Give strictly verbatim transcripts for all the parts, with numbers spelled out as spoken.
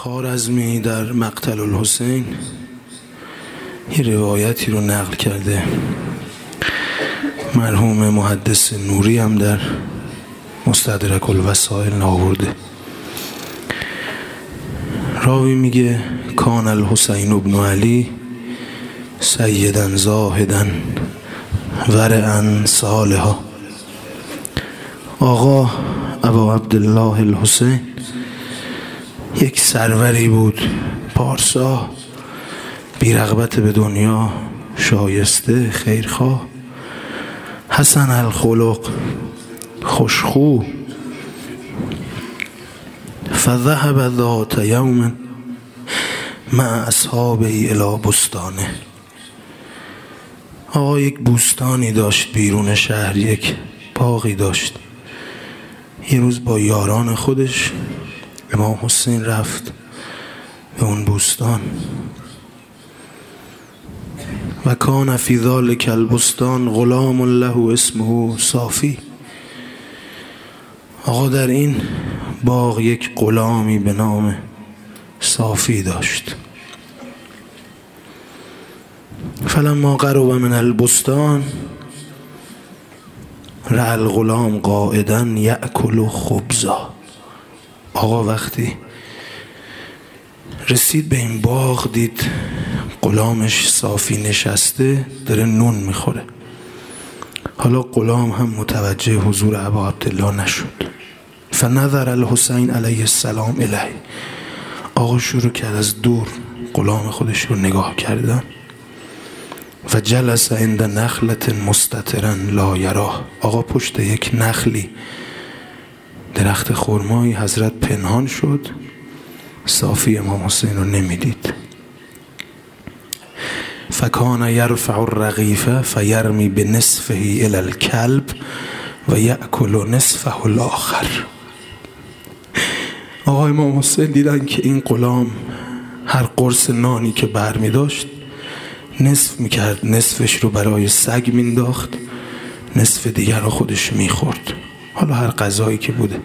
خوارزمی در مقتل الحسین یه روایتی رو نقل کرده. مرحوم محدث نوری هم در مستدرک الوسائل آورده. راوی میگه کان الحسین ابن علی سیدن زاهدن ورعن صالحا. آقا ابا عبدالله الحسین یک سروری بود، پارسا، بی رغبت به دنیا، شایسته، خیرخواه، حسن الخلق، خوشخو. فذهب ذات یوم مع اصحابه الی بستانه. آقا یک بوستانی داشت بیرون شهر، یک باغی داشت. یه روز با یاران خودش امام حسین رفت به اون بوستان. و کان فی ذلک البستان غلام له اسمه صافی. آقا در این باغ یک غلامی به نام صافی داشت. فلما قرب من البستان رأى الغلام قاعدا یأکل خبزا. آقا وقتی رسید به این باغ دید غلامش صافی نشسته داره نون میخوره. حالا غلام هم متوجه حضور ابا عبدالله نشد. فنظر الحسین علیه السلام الیه. آقا شروع کرد از دور غلام خودش رو نگاه کردن. و جلس عند نخلت مستترا لا یراه. آقا پشت یک نخلی، درخت خرمایی، حضرت پنهان شد، صافی امام حسین رو نمیدید. فکان یرفع الرغیف فیرمی بنصفه الی الکلب و یأکل نصفه الاخر. آقا امام حسین دیدن که این غلام هر قرص نانی که برمی داشت نصف میکرد، نصفش رو برای سگ مینداخت، نصف دیگر رو خودش میخورد، حالا هر غذایی که بوده.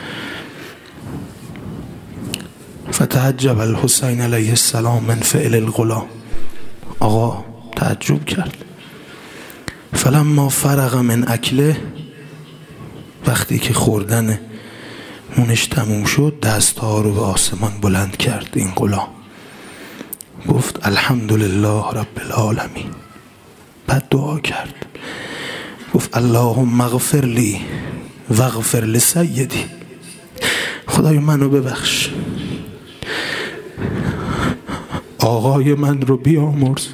فتعجب الحسین علیه السلام من فعل الغلام. آقا تعجب کرد. فلما فرغ من اکله، وقتی که خوردن مونش تموم شد دستها رو به آسمان بلند کرد. این غلام گفت الحمدلله رب العالمین. بعد دعا کرد، گفت اللهم اغفر لی و اغفر لسیدی. خدای منو ببخش، آقای من رو بیامرز،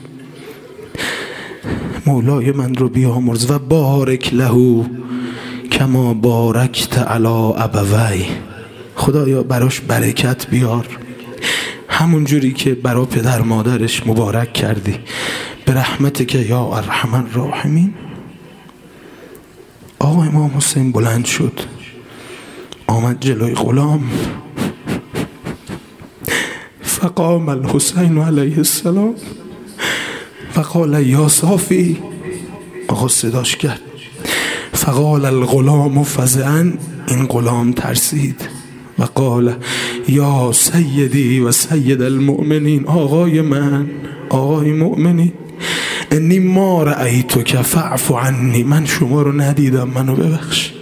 مولای من رو بیامرز. و بارک له کما بارکت علی ابوی. خدایا براش برکت بیار همون جوری که برا پدر مادرش مبارک کردی، به رحمت که یا ارحم الراحمین. آقا امام حسین بلند شد، آمد جلوی غلام. فقام الحسین علیه السلام و قال یا صافی. آقا صداش کرد. فقال الغلام فزعا. این غلام ترسید و قال یا سیدی و سید المؤمنین. آقای من، آقای مؤمنین، انی ما رأیتک فاعف عنی. من شما رو ندیدم، منو ببخش.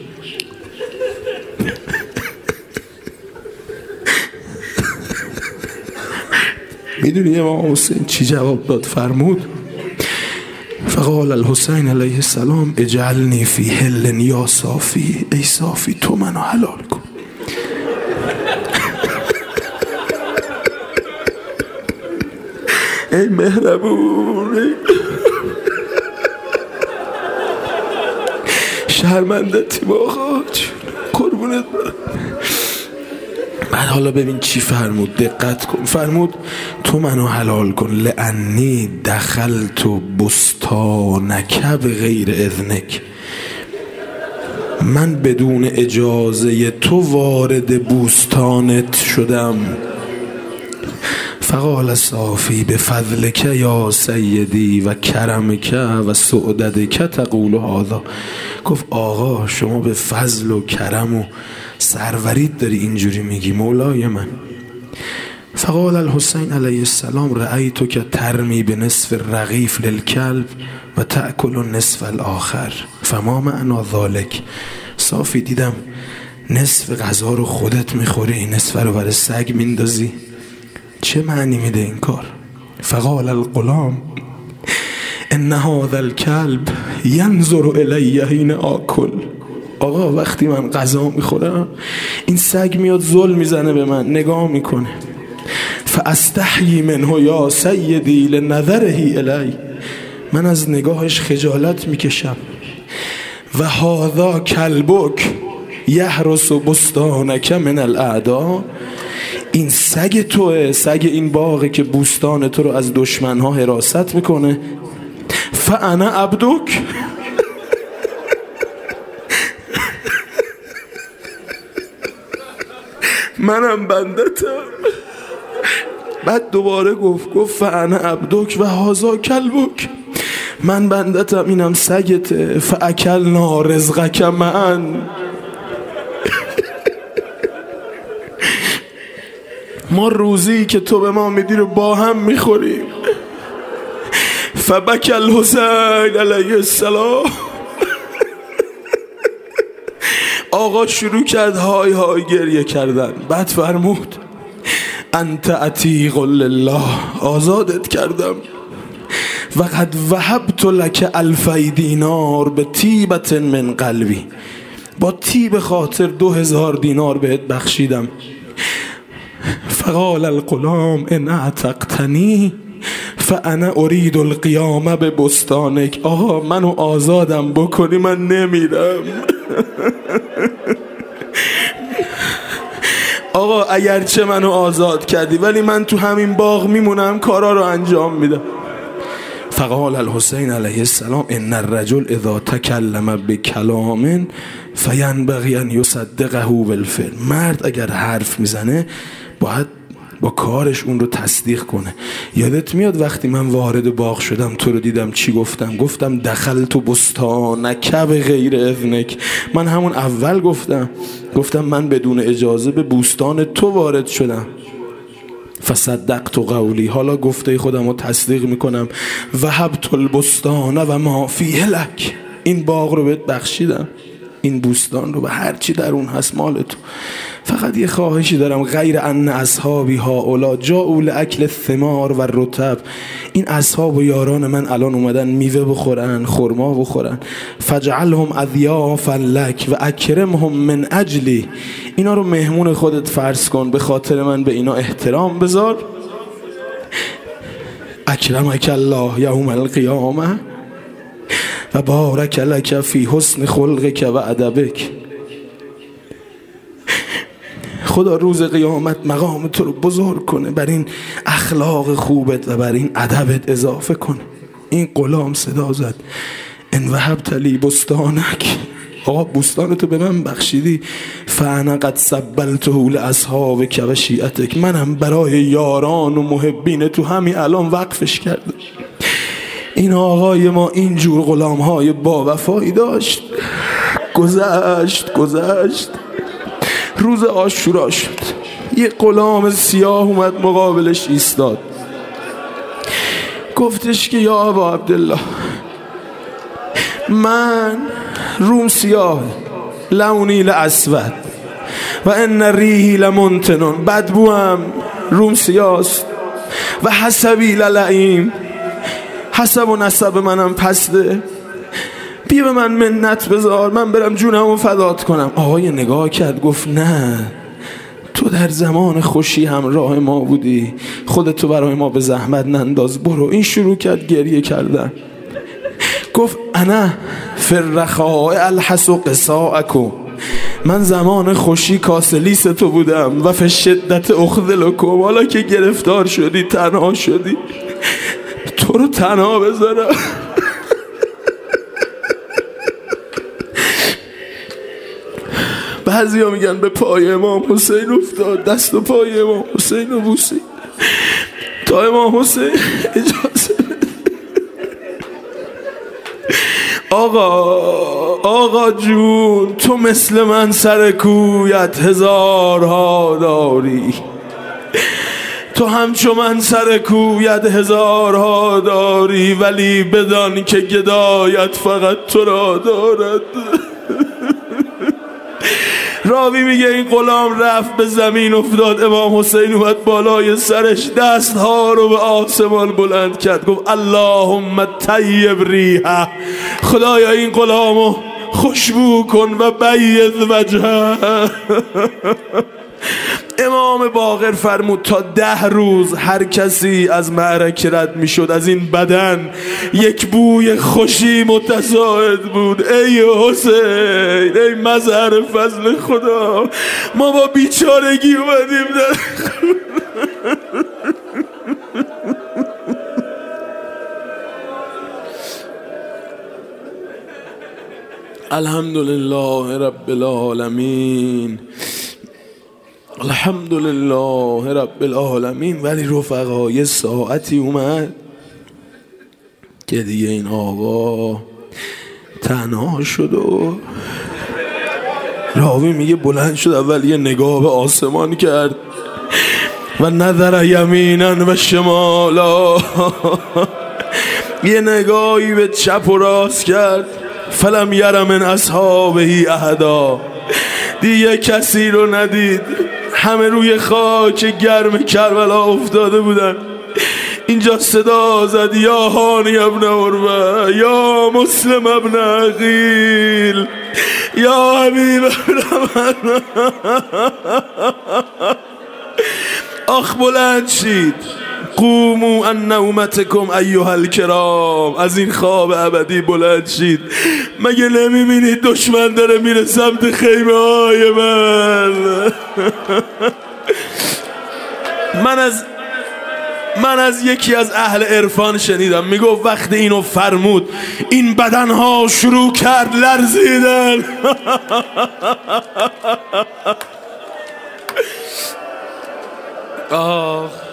میدونی امام حسین چی جواب داد؟ فرمود فقال الحسین علیه السلام اجعلنی فی حل یا صافی. ای صافی تو منو حلال کن. ای مهربون، شرمندتی با آقا، قربونت. بعد حالا ببین چی فرمود، دقت کن. فرمود تو منو حلال کن لانی دخلت بستانک بغیر اذنک. من بدون اجازه تو وارد بوستانت شدم. فقال صافی بفضلک یا سیدی و کرمک و سعددک تقول هذا. گفت آقا شما به فضل و کرم و سرورید داری اینجوری میگی مولای من. فقال الحسین علیه السلام رأیتو که ترمی به نصف رغیف للکلب و تأکل نصف الاخر فما معنا ذالک. صافی دیدم نصف غذا رو خودت میخوری، نصف رو برای سگ میندازی، چه معنی میده این کار؟ فقال الغلام ان هذا الكلب ينظر الی حين آکل. آقا وقتی من غذا میخورم این سگ میاد ظلم میزنه به من، نگاه میکنه. فاستحیی منه یا سیدی لنظره الی، من از نگاهش خجالت میکشم. و هذا کلبک یحرس بستانک من الاعداء، این سگ توه، سگ این باغه که بوستان تو رو از دشمنها حراست میکنه. فانا عبدک، منم بندتم. بعد دوباره گفت گفت فانا عبدک و هذا کلبک، من بندتم اینم سگته. فاکلنا رزقک معا، ما روزی که تو به ما میدی رو با هم میخوریم. فبکی الحسین علیه السلام، آقا شروع کرد های های گریه کردن. بعد فرمود انت عتیق لله، آزادت کردم. و قد وهبت لک الفی دینار به طیبت من قلبی، با طیب خاطر دو هزار دینار بهت بخشیدم. فقال الغلام ان اعتقتنی فانا اريد القیام به بستانک. آقا منو آزادم بکنی من نمیرم. آقا اگرچه منو آزاد کردی ولی من تو همین باغ میمونم، کارا رو انجام میدم. فقال الحسین علیه السلام ان الرجل اذا تکلم بکلام فینبغی ان یصدقه بالفعل، مرد اگر حرف میزنه باید با کارش اون رو تصدیق کنه. یادت میاد وقتی من وارد باغ شدم تو رو دیدم چی گفتم؟ گفتم دخلت بستانک بغیر اذنک. من همون اول گفتم گفتم من بدون اجازه به بوستان تو وارد شدم. فصدقت قولی، حالا گفته خودم رو تصدیق میکنم. وهبت البستان و ما فیه لک، این باغ رو بهت بخشیدم، این بوستان رو، به هر چی در اون هست مال تو. فقط یه خواهشی دارم، غیر ان اصحابی هؤلاء جاءوا لاکل الثمار و الرطب، این اصحاب و یاران من الان اومدن میوه بخورن، خرما بخورن. فجعلهم اضیافا لک و اکرمهم من اجلی، اینا رو مهمون خودت فرض کن، به خاطر من به اینا احترام بذار. اکرمک الله یوم القیامه و بارک لک فی حسن خلقک و ادبک. خدا روز قیامت مقام تو رو بزرگ کنه، بر این اخلاق خوبت و بر این ادبت اضافه کنه. این غلام صدا زد ان وهبت لی بستانک، آقا بوستان تو به من بخشیدی. فانا قد سبلته لاصحابک و شیعتک، منم برای یاران و محبین تو همین الان وقفش کردم. این آقای ما اینجور غلام های با وفایی داشت. گذشت گذشت روز عاشورا شد، یه غلام سیاه اومد مقابلش ایستاد، گفتش که یا ابا عبدالله من روم سیاه لونی لاسود و ان ریحی لمنتن، بدبوام روم سیاست و حسبی للعیم، حسب و نسب منم پسته، بیا به من منت بذار من برم جونمو فدات کنم. آقای نگاه کرد گفت نه، تو در زمان خوشی همراه ما بودی، خودتو برای ما به زحمت ننداز، برو. این شروع کرد گریه کردن. گفت انا فی الرخاء الحس قصاءکم، من زمان خوشی کاسلیس تو بودم و فی شدت اخذلکم، حالا که گرفتار شدی تنها شدی تو رو تنها بذارم. بعضی ها میگن به پای امام حسین افتاد، دست و پای امام حسین رو بوسید. تا امام حسین اجازه آقا آقا جون، تو مثل من سر کویت هزارها داری، تو همچو من سر کویت هزارها داری، ولی بدان که گدایت فقط تو را دارد. راوی میگه این غلام رفت به زمین افتاد، امام حسین اومد بالای سرش دستها رو به آسمان بلند کرد، گفت اللهم طیب ریحه، خدایا این غلامو خوشبو کن و بید وجهه. امام باقر فرمود تا ده روز هر کسی از معرکه رد می شد از این بدن یک بوی خوشی متساعد بود. ای حسین، ای مظهر فضل خدا، ما با بیچارگی اومدیم در الحمدلله رب العالمین، الحمدلله رب العالمین. ولی رفقا یه ساعتی اومد که دیگه این آقا تنها شد و راوی میگه بلند شد، اول یه نگاه به آسمان کرد و نظر یمینا و شمالا، یه نگاهی به چپ و راست کرد. فلم یر من اصحابه احدا، دیگه کسی رو ندید، همه روی خاک گرم کربلا افتاده بودن. اینجا صدا زد یا هانی ابن عروه، یا مسلم ابن عقیل، یا حبیب ابن آخ بلند شید، قوموا عن نومتکم ایها الکرام، از این خواب ابدی بلند شید. مگه نمیبینید دشمن داره میره سمت خیمه های من؟ من از من از یکی از اهل عرفان شنیدم میگفت وقتی اینو فرمود این بدنها شروع کرد لرزیدن. آه